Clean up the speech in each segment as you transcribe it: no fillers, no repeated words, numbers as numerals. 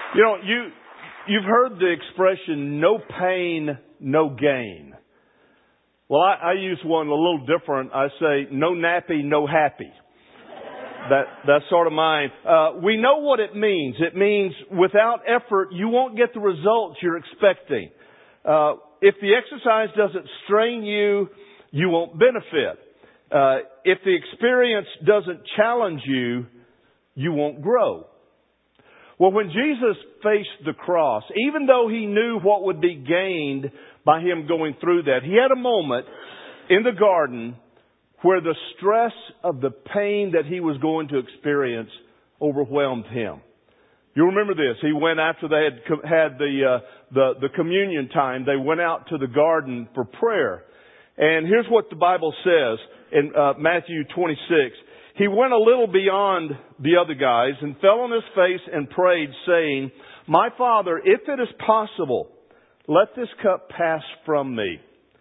You know, you've heard the expression, no pain, no gain. Well, I use one a little different. I say, no nappy, no happy. That's sort of mine. We know what it means. It means without effort, you won't get the results you're expecting. If the exercise doesn't strain you, you won't benefit. If the experience doesn't challenge you, you won't grow. Well, when Jesus faced the cross, even though He knew what would be gained by Him going through that, He had a moment in the garden where the stress of the pain that He was going to experience overwhelmed Him. You remember this. He went after they had the communion time. They went out to the garden for prayer. And here's what the Bible says in Matthew 26. He went a little beyond the other guys and fell on His face and prayed, saying, My Father, if it is possible, let this cup pass from me.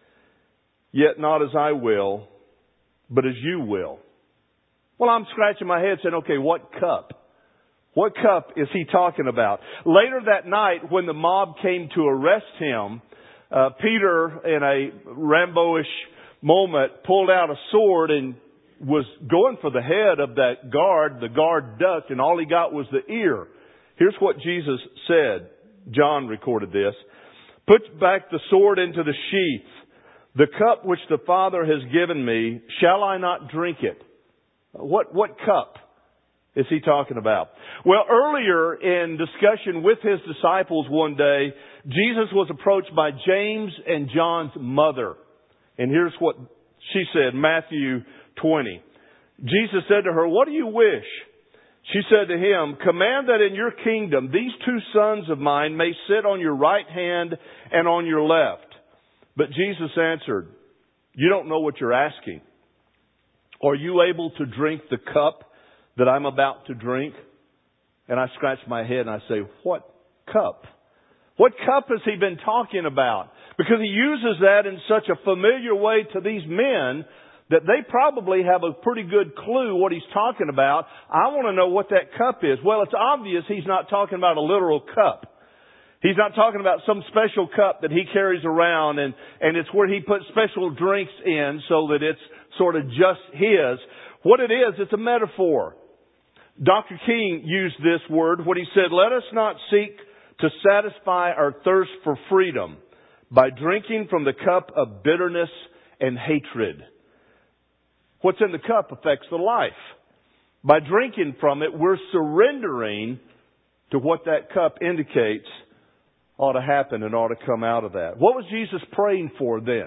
Yet not as I will, but as you will. Well, I'm scratching my head saying, okay, what cup? What cup is He talking about? Later that night, when the mob came to arrest Him, Peter, in a Rambo-ish moment, pulled out a sword and was going for the head of that guard. The guard ducked, and all he got was the ear. Here's what Jesus said. John recorded this. Put back the sword into the sheath. The cup which the Father has given me, shall I not drink it? What cup is He talking about? Well, earlier in discussion with His disciples one day, Jesus was approached by James and John's mother. And here's what she said, Matthew 20. Jesus said to her, What do you wish? She said to Him, Command that in your kingdom these two sons of mine may sit on your right hand and on your left. But Jesus answered, You don't know what you're asking. Are you able to drink the cup that I'm about to drink? And I scratch my head and I say, What cup? What cup has He been talking about? Because He uses that in such a familiar way to these men that they probably have a pretty good clue what He's talking about. I want to know what that cup is. Well, it's obvious He's not talking about a literal cup. He's not talking about some special cup that He carries around and it's where He puts special drinks in so that it's sort of just His. What it is, it's a metaphor. Dr. King used this word when he said, Let us not seek to satisfy our thirst for freedom by drinking from the cup of bitterness and hatred. What's in the cup affects the life. By drinking from it, we're surrendering to what that cup indicates ought to happen and ought to come out of that. What was Jesus praying for then?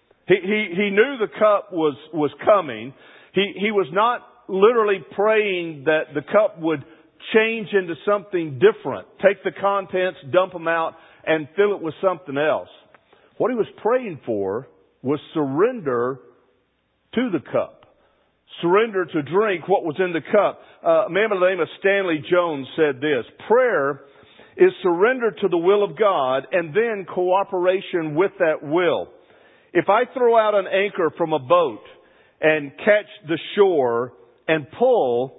He knew the cup was coming. He was not literally praying that the cup would change into something different. Take the contents, dump them out, and fill it with something else. What He was praying for was surrender to the cup. Surrender to drink what was in the cup. A man by the name of Stanley Jones said this, Prayer is surrender to the will of God and then cooperation with that will. If I throw out an anchor from a boat and catch the shore and pull,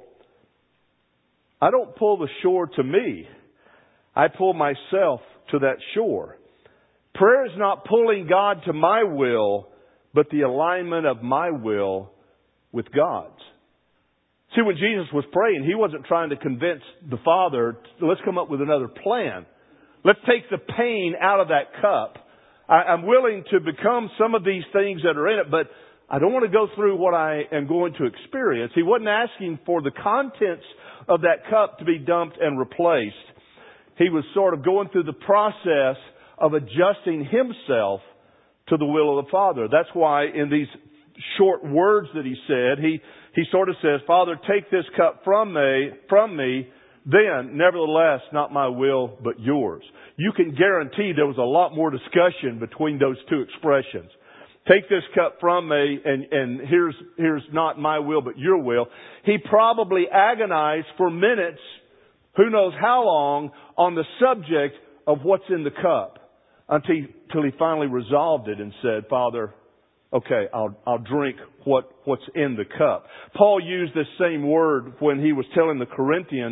I don't pull the shore to me. I pull myself to that shore. Prayer is not pulling God to my will, but the alignment of my will with God's. See, when Jesus was praying, He wasn't trying to convince the Father, let's come up with another plan. Let's take the pain out of that cup. I'm willing to become some of these things that are in it, but I don't want to go through what I am going to experience. He wasn't asking for the contents of that cup to be dumped and replaced. He was sort of going through the process of adjusting Himself to the will of the Father. That's why in these short words that He said, He sort of says, Father, take this cup from me, then, nevertheless, not my will, but yours. You can guarantee there was a lot more discussion between those two expressions. Take this cup from me, and here's not my will, but your will. He probably agonized for minutes, who knows how long, on the subject of what's in the cup, until he finally resolved it and said, Father, okay, I'll drink what's in the cup. Paul used this same word when he was telling the Corinthians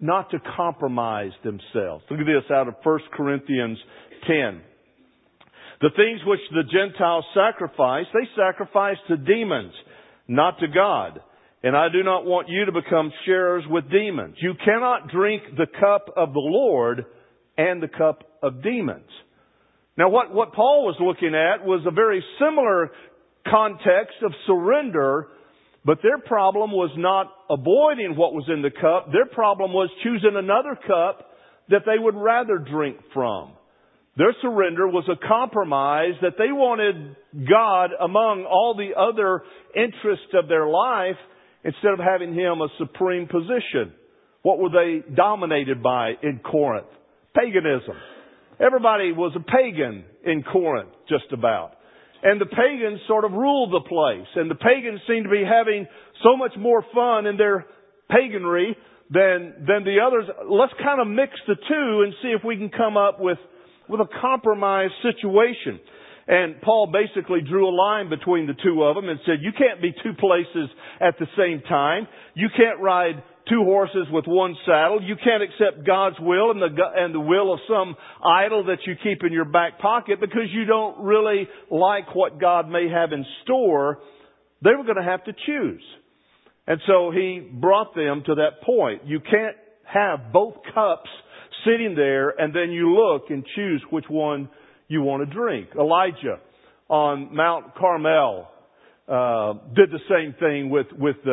not to compromise themselves. Look at this out of 1 Corinthians 10. The things which the Gentiles sacrifice, they sacrifice to demons, not to God. And I do not want you to become sharers with demons. You cannot drink the cup of the Lord and the cup of demons. Now what Paul was looking at was a very similar context of surrender, but their problem was not avoiding what was in the cup. Their problem was choosing another cup that they would rather drink from. Their surrender was a compromise that they wanted God among all the other interests of their life instead of having Him a supreme position. What were they dominated by in Corinth? Paganism. Everybody was a pagan in Corinth, just about. And the pagans sort of ruled the place. And the pagans seemed to be having so much more fun in their paganry than the others. Let's kind of mix the two and see if we can come up with a compromise situation. And Paul basically drew a line between the two of them and said, you can't be two places at the same time. You can't ride two horses with one saddle. You can't accept God's will and the will of some idol that you keep in your back pocket because you don't really like what God may have in store. They were going to have to choose. And so he brought them to that point. You can't have both cups sitting there and then you look and choose which one you want to drink. Elijah on Mount Carmel did the same thing with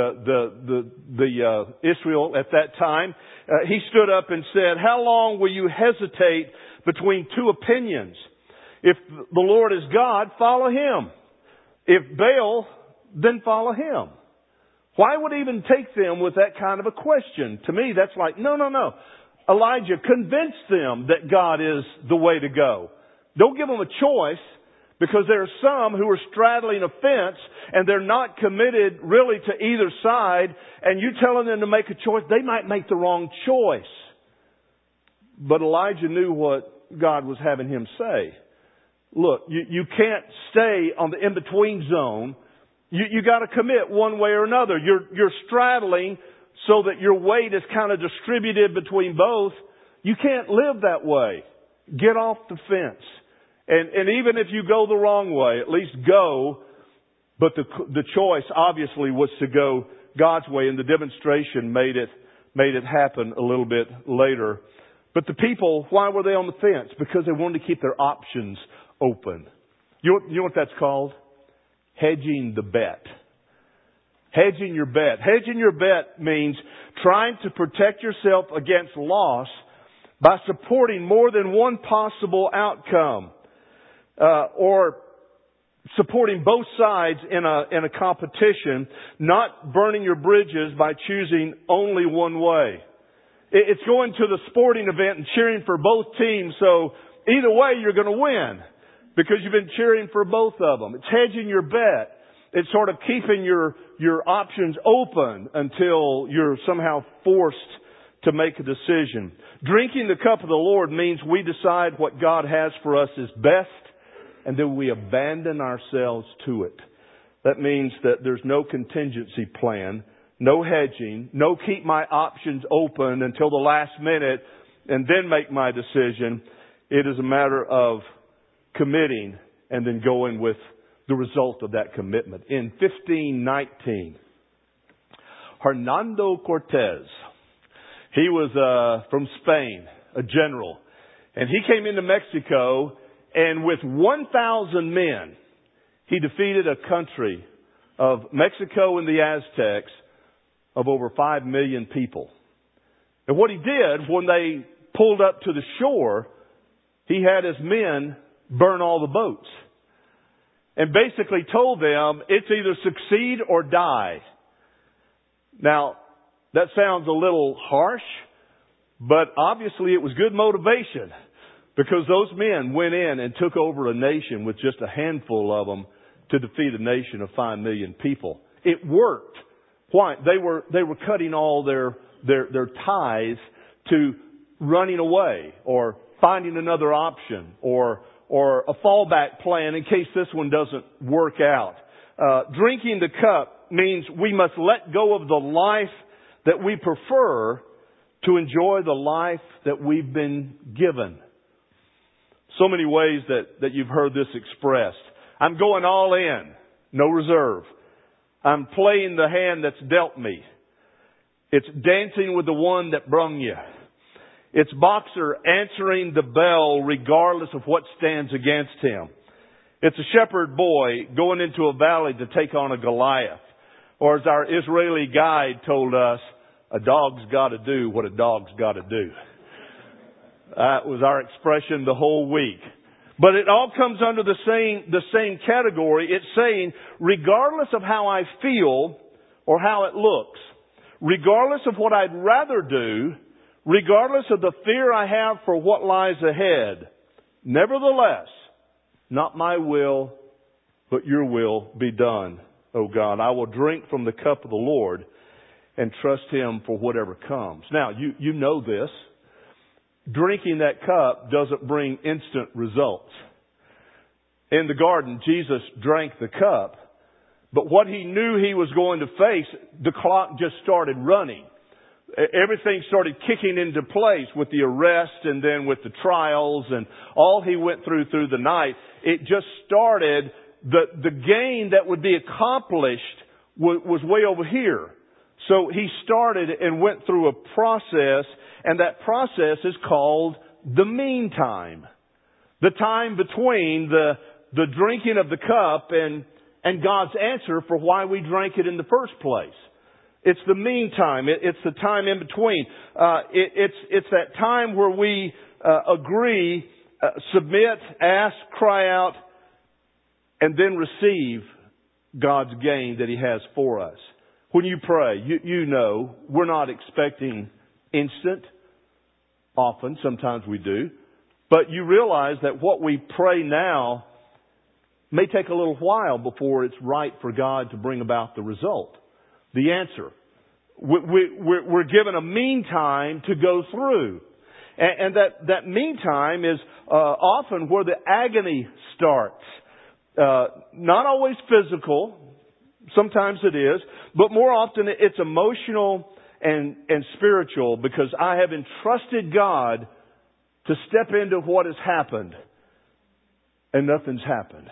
the Israel at that time. He stood up and said, how long will you hesitate between two opinions? If the Lord is God, follow Him. If Baal, then follow him. Why would he even take them with that kind of a question? To me, that's like, no. Elijah convinced them that God is the way to go. Don't give them a choice, because there are some who are straddling a fence and they're not committed really to either side, and you telling them to make a choice, they might make the wrong choice. But Elijah knew what God was having him say. Look, you can't stay on the in-between zone. You got to commit one way or another. You're straddling so that your weight is kind of distributed between both. You can't live that way. Get off the fence. And even if you go the wrong way, at least go. But the choice obviously was to go God's way, and the demonstration made it happen a little bit later. But the people, why were they on the fence? Because they wanted to keep their options open. You know what that's called? Hedging the bet. Hedging your bet. Hedging your bet means trying to protect yourself against loss by supporting more than one possible outcome, or supporting both sides in a competition, not burning your bridges by choosing only one way. It's going to the sporting event and cheering for both teams, so either way you're going to win because you've been cheering for both of them. It's hedging your bet. It's sort of keeping your options open until you're somehow forced to make a decision. Drinking the cup of the Lord means we decide what God has for us is best, and then we abandon ourselves to it. That means that there's no contingency plan, no hedging, no keep my options open until the last minute and then make my decision. It is a matter of committing and then going with the result of that commitment. In 1519, Hernando Cortez, he was from Spain, a general, and he came into Mexico, and with 1,000 men, he defeated a country of Mexico and the Aztecs of over 5 million people. And what he did, when they pulled up to the shore, he had his men burn all the boats. And basically told them, it's either succeed or die. Now, that sounds a little harsh, but obviously it was good motivation, because those men went in and took over a nation with just a handful of them to defeat a nation of 5 million people. It worked. Why? They were cutting all their ties to running away or finding another option or a fallback plan in case this one doesn't work out. Drinking the cup means we must let go of the life that we prefer to enjoy the life that we've been given. So many ways that you've heard this expressed. I'm going all in, no reserve. I'm playing the hand that's dealt me. It's dancing with the one that brung you. It's boxer answering the bell regardless of what stands against him. It's a shepherd boy going into a valley to take on a Goliath. Or as our Israeli guide told us, a dog's got to do what a dog's got to do. That was our expression the whole week. But it all comes under the same category. It's saying, regardless of how I feel or how it looks, regardless of what I'd rather do, regardless of the fear I have for what lies ahead, nevertheless, not my will, but your will be done, O God. I will drink from the cup of the Lord and trust Him for whatever comes. Now, you know this. Drinking that cup doesn't bring instant results. In the garden, Jesus drank the cup, but what He knew He was going to face, the clock just started running. Everything started kicking into place with the arrest and then with the trials and all He went through the night. It just started, the gain that would be accomplished was way over here. So He started and went through a process, and that process is called the meantime. The time between the drinking of the cup and God's answer for why we drank it in the first place. It's the meantime. It's the time in between. It's that time where we agree, submit, ask, cry out, and then receive God's gain that He has for us. When you pray, you know, we're not expecting instant. Often, sometimes we do. But you realize that what we pray now may take a little while before it's right for God to bring about the result. The answer. We're given a meantime to go through. And that meantime is often where the agony starts. Not always physical. Sometimes it is. But more often it's emotional and spiritual, because I have entrusted God to step into what has happened. And nothing's happened.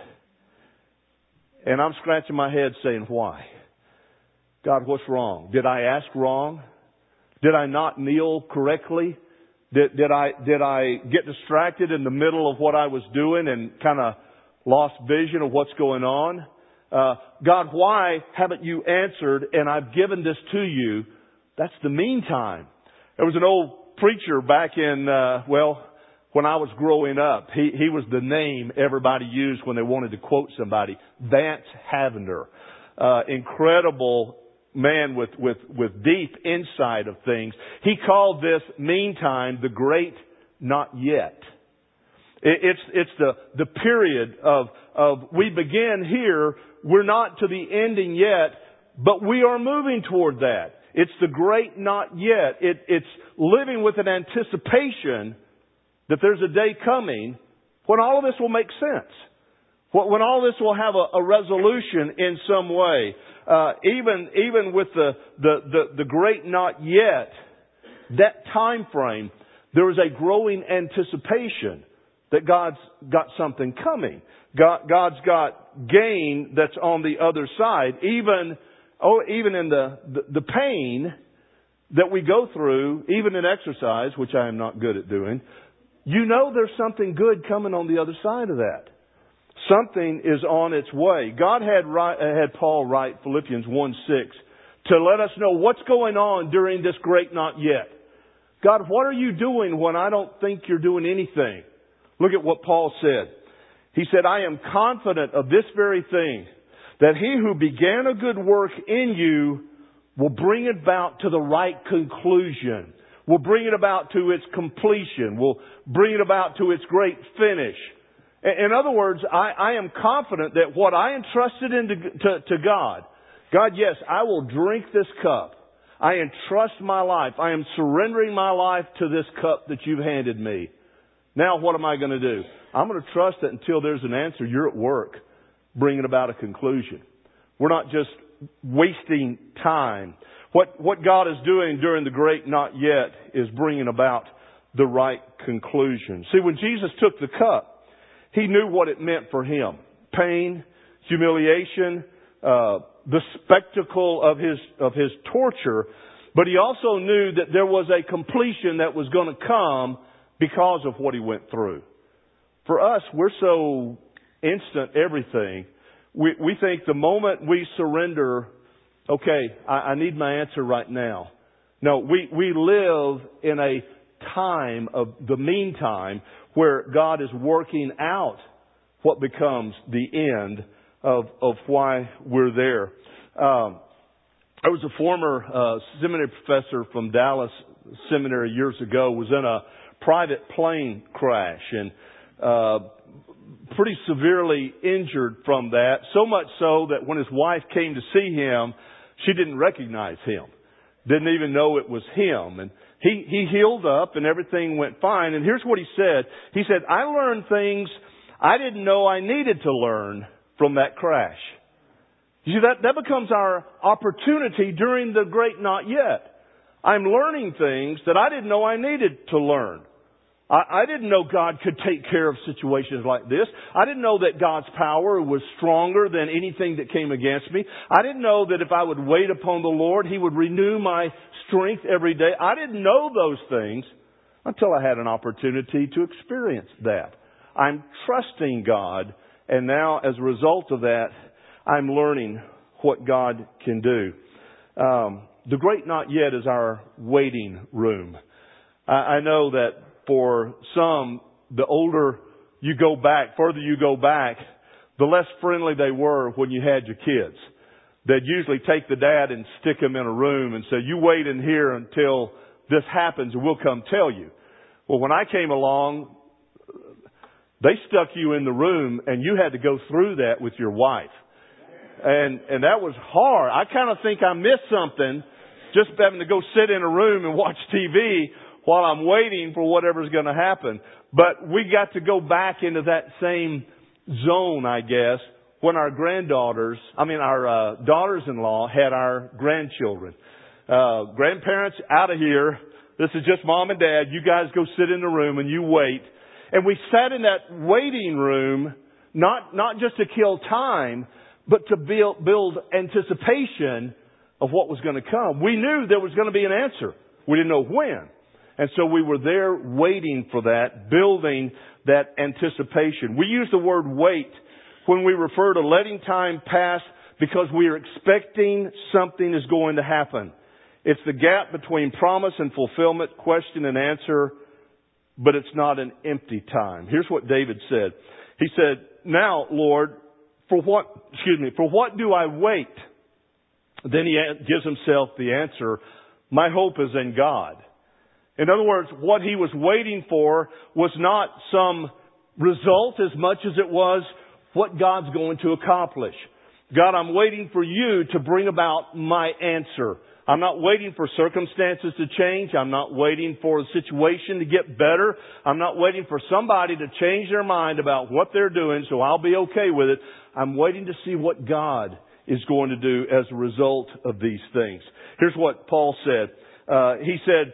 And I'm scratching my head saying, why? God, what's wrong? Did I ask wrong? Did I not kneel correctly? Did I get distracted in the middle of what I was doing and kind of lost vision of what's going on? God, why haven't you answered? And I've given this to you. That's the meantime. There was an old preacher back in, when I was growing up. He was the name everybody used when they wanted to quote somebody. Vance Havner. Incredible man with deep insight of things. He called this meantime the great not yet. It's the period of we begin here. We're not to the ending yet, but we are moving toward that. It's the great not yet. It's living with an anticipation that there's a day coming when all of this will make sense. When all this will have a resolution in some way. Even with the great not yet, that time frame, there is a growing anticipation that God's got something coming. God's got gain that's on the other side. Even in the pain that we go through, even in exercise, which I am not good at doing, you know there's something good coming on the other side of that. Something is on its way. God had Paul write Philippians 1:6 to let us know what's going on during this great not yet. God, what are you doing when I don't think you're doing anything? Look at what Paul said. He said, I am confident of this very thing, that He who began a good work in you will bring it about to the right conclusion. Will bring it about to its completion. Will bring it about to its great finish. In other words, I am confident that what I entrusted to God, yes, I will drink this cup. I entrust my life. I am surrendering my life to this cup that you've handed me. Now what am I going to do? I'm going to trust that until there's an answer, you're at work bringing about a conclusion. We're not just wasting time. What God is doing during the great not yet is bringing about the right conclusion. See, when Jesus took the cup, He knew what it meant for Him. Pain, humiliation, the spectacle of His torture. But He also knew that there was a completion that was going to come because of what He went through. For us, we're so instant everything. We think the moment we surrender, okay, I need my answer right now. No, we live in a time of the meantime where God is working out what becomes the end of why we're there. I was a former seminary professor from Dallas Seminary years ago, was in a private plane crash and pretty severely injured from that. So much so that when his wife came to see him, she didn't recognize him. Didn't even know it was him. And he healed up and everything went fine. And here's what he said. He said, I learned things I didn't know I needed to learn from that crash. You see, that becomes our opportunity during the great not yet. I'm learning things that I didn't know I needed to learn. I didn't know God could take care of situations like this. I didn't know that God's power was stronger than anything that came against me. I didn't know that if I would wait upon the Lord, He would renew my strength every day. I didn't know those things until I had an opportunity to experience that. I'm trusting God, and now as a result of that, I'm learning what God can do. The great not yet is our waiting room. I know that for some, the older you go back, further you go back, the less friendly they were when you had your kids. They'd usually take the dad and stick him in a room and say, you wait in here until this happens and we'll come tell you. Well, when I came along, they stuck you in the room and you had to go through that with your wife. And that was hard. I kind of think I missed something just having to go sit in a room and watch TV while I'm waiting for whatever's going to happen. But we got to go back into that same zone, I guess, when our daughters-in-law had our grandchildren. Grandparents out of here. This is just mom and dad. You guys go sit in the room and you wait. And we sat in that waiting room, not just to kill time, but to build anticipation of what was going to come. We knew there was going to be an answer. We didn't know when. And so we were there waiting for that, building that anticipation. We use the word wait when we refer to letting time pass because we are expecting something is going to happen. It's the gap between promise and fulfillment, question and answer, but it's not an empty time. Here's what David said. He said, now, Lord, for what do I wait? Then he gives himself the answer, my hope is in God. In other words, what he was waiting for was not some result as much as it was what God's going to accomplish. God, I'm waiting for you to bring about my answer. I'm not waiting for circumstances to change. I'm not waiting for the situation to get better. I'm not waiting for somebody to change their mind about what they're doing so I'll be okay with it. I'm waiting to see what God is going to do as a result of these things. Here's what Paul said. He said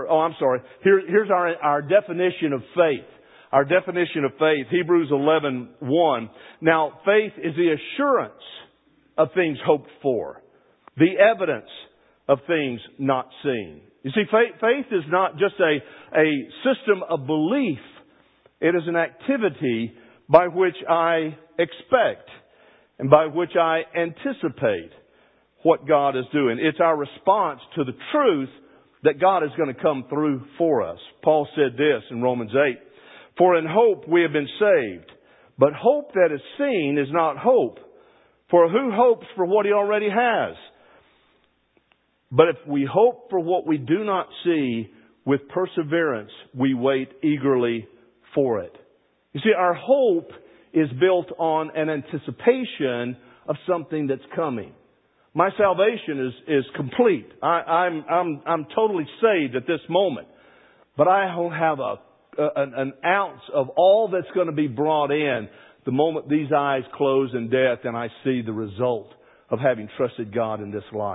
here's our definition of faith. Our definition of faith, Hebrews 11:1. Now, faith is the assurance of things hoped for, the evidence of things not seen. You see, faith is not just a system of belief. It is an activity by which I expect and by which I anticipate what God is doing. It's our response to the truth that God is going to come through for us. Paul said this in Romans 8, for in hope we have been saved, but hope that is seen is not hope. For who hopes for what he already has? But if we hope for what we do not see, with perseverance we wait eagerly for it. You see, our hope is built on an anticipation of something that's coming. My salvation is complete. I'm totally saved at this moment. But I don't have an ounce of all that's going to be brought in the moment these eyes close in death and I see the result of having trusted God in this life.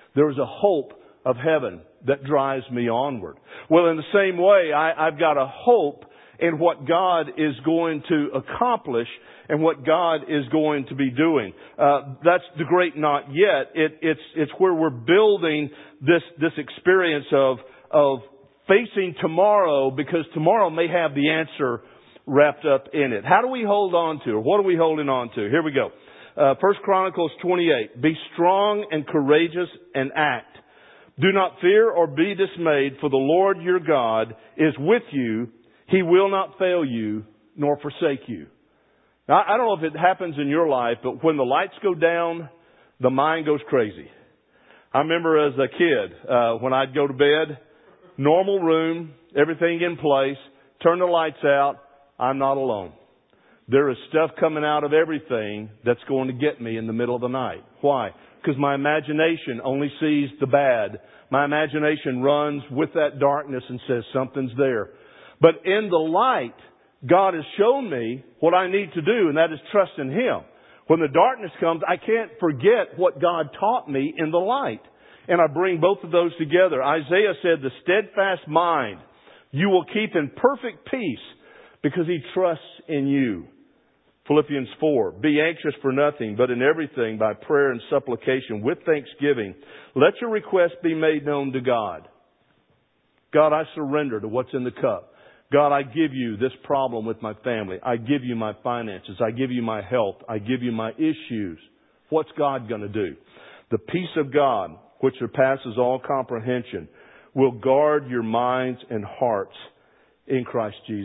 There is a hope of heaven that drives me onward. Well, in the same way, I've got a hope in what God is going to accomplish and what God is going to be doing. That's the great not yet. It's where we're building this experience of facing tomorrow, because tomorrow may have the answer wrapped up in it. How do we hold on to, or what are we holding on to? Here we go. 1 Chronicles 28. Be strong and courageous and act. Do not fear or be dismayed, for the Lord your God is with you. He will not fail you nor forsake you. Now, I don't know if it happens in your life, but when the lights go down, the mind goes crazy. I remember as a kid, when I'd go to bed, normal room, everything in place, turn the lights out, I'm not alone. There is stuff coming out of everything that's going to get me in the middle of the night. Why? Because my imagination only sees the bad. My imagination runs with that darkness and says something's there. But in the light, God has shown me what I need to do, and that is trust in Him. When the darkness comes, I can't forget what God taught me in the light. And I bring both of those together. Isaiah said, the steadfast mind you will keep in perfect peace because he trusts in you. Philippians 4, be anxious for nothing, but in everything by prayer and supplication with thanksgiving, let your requests be made known to God. God, I surrender to what's in the cup. God, I give you this problem with my family. I give you my finances. I give you my health. I give you my issues. What's God going to do? The peace of God, which surpasses all comprehension, will guard your minds and hearts in Christ Jesus.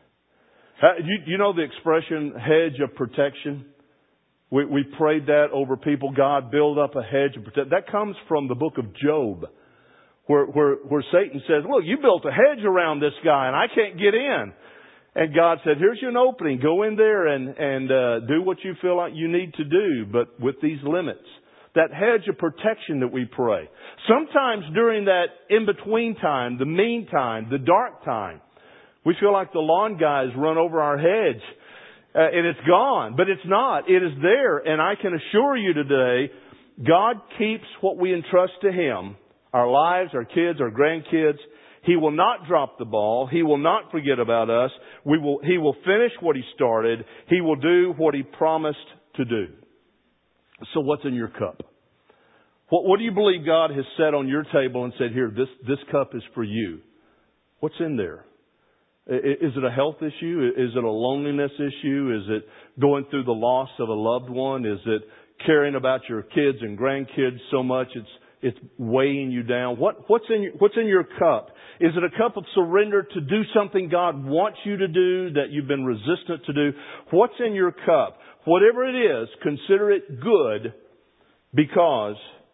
You know the expression hedge of protection? We prayed that over people. God, build up a hedge of protection. That comes from the book of Job, where Satan says, look, you built a hedge around this guy and I can't get in. And God said, here's an opening. Go in there and do what you feel like you need to do, but with these limits. That hedge of protection that we pray. Sometimes during that in-between time, the meantime, the dark time, we feel like the lawn guys run over our hedge and it's gone. But it's not. It is there. And I can assure you today, God keeps what we entrust to Him, our lives, our kids, our grandkids. He will not drop the ball. He will not forget about us. He will finish what He started. He will do what He promised to do. So what's in your cup? What do you believe God has set on your table and said, here, this cup is for you? What's in there? Is it a health issue? Is it a loneliness issue? Is it going through the loss of a loved one? Is it caring about your kids and grandkids so much it's weighing you down? What's in your cup? Is it a cup of surrender to do something God wants you to do that you've been resistant to do? What's in your cup? Whatever it is, consider it good because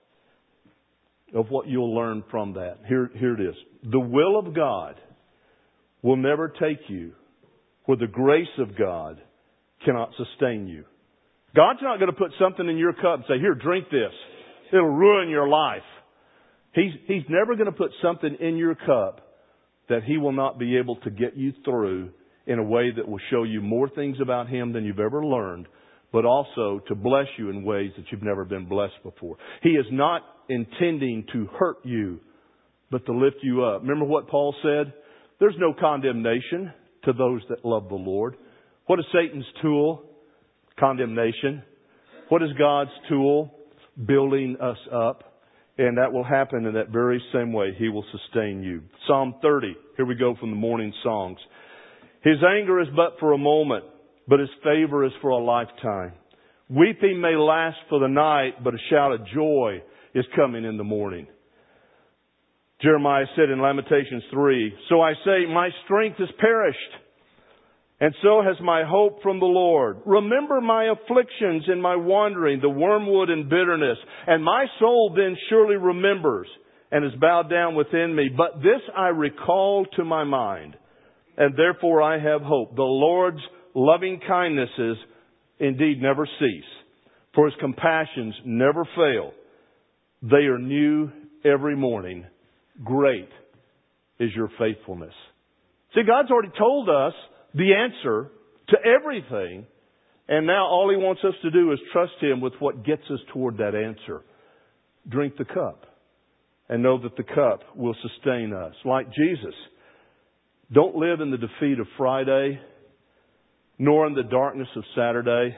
of what you'll learn from that. Here it is. The will of God will never take you where the grace of God cannot sustain you. God's not going to put something in your cup and say, here, drink this. It'll ruin your life. He's never going to put something in your cup that He will not be able to get you through in a way that will show you more things about Him than you've ever learned, but also to bless you in ways that you've never been blessed before. He is not intending to hurt you, but to lift you up. Remember what Paul said? There's no condemnation to those that love the Lord. What is Satan's tool? Condemnation. What is God's tool? Building us up. And that will happen in that very same way. He will sustain you. Psalm 30. Here we go from the morning songs. His anger is but for a moment, but His favor is for a lifetime. Weeping may last for the night, but a shout of joy is coming in the morning. Jeremiah said in Lamentations 3, so I say, my strength is perished, and so has my hope from the Lord. Remember my afflictions and my wandering, the wormwood and bitterness, and my soul then surely remembers and is bowed down within me. But this I recall to my mind, and therefore I have hope. The Lord's loving kindnesses indeed never cease, for His compassions never fail. They are new every morning. Great is your faithfulness. See, God's already told us the answer to everything. And now all He wants us to do is trust Him with what gets us toward that answer. Drink the cup. and know that the cup will sustain us. Like Jesus, don't live in the defeat of Friday, nor in the darkness of Saturday.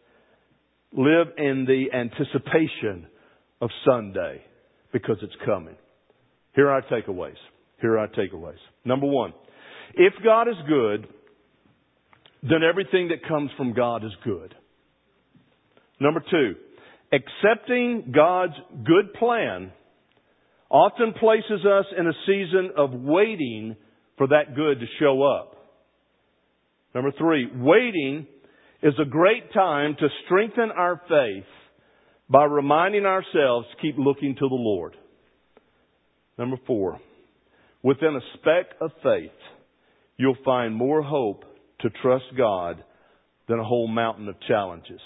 Live in the anticipation of Sunday, because it's coming. Here are our takeaways. Number one, if God is good, then everything that comes from God is good. Number two, accepting God's good plan often places us in a season of waiting for that good to show up. Number three, waiting is a great time to strengthen our faith by reminding ourselves to keep looking to the Lord. Number four, within a speck of faith, you'll find more hope to trust God than a whole mountain of challenges.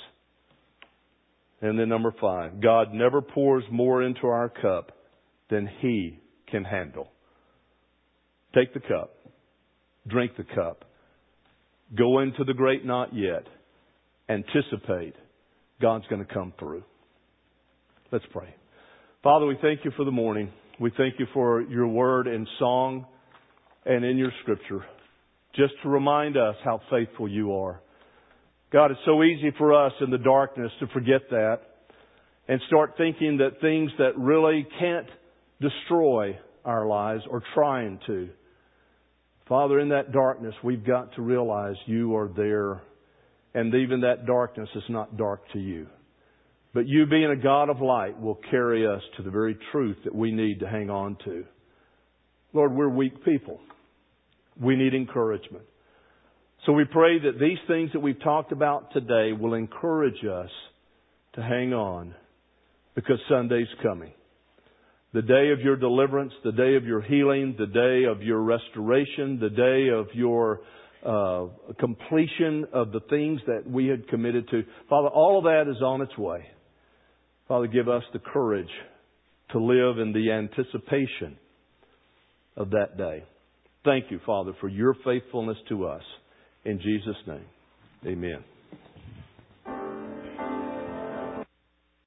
And then number five, God never pours more into our cup than He can handle. Take the cup. Drink the cup. Go into the great not yet. Anticipate God's going to come through. Let's pray. Father, we thank You for the morning. We thank You for Your word in song and in Your scripture, just to remind us how faithful You are. God, it's so easy for us in the darkness to forget that and start thinking that things that really can't destroy our lives are trying to. Father, in that darkness, we've got to realize You are there, and even that darkness is not dark to You. But You, being a God of light, will carry us to the very truth that we need to hang on to. Lord, we're weak people. We need encouragement. So we pray that these things that we've talked about today will encourage us to hang on, because Sunday's coming. The day of Your deliverance, the day of Your healing, the day of Your restoration, the day of Your completion of the things that we had committed to. Father, all of that is on its way. Father, give us the courage to live in the anticipation of that day. Thank You, Father, for Your faithfulness to us. In Jesus' name, amen.